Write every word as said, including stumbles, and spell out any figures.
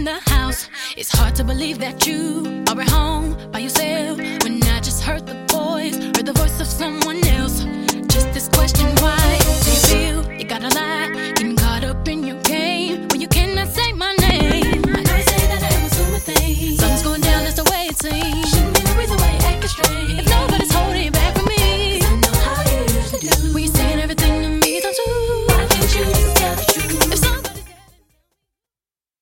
in the house. It's hard to believe that you are at home by yourself when I just heard the voice, heard the voice of someone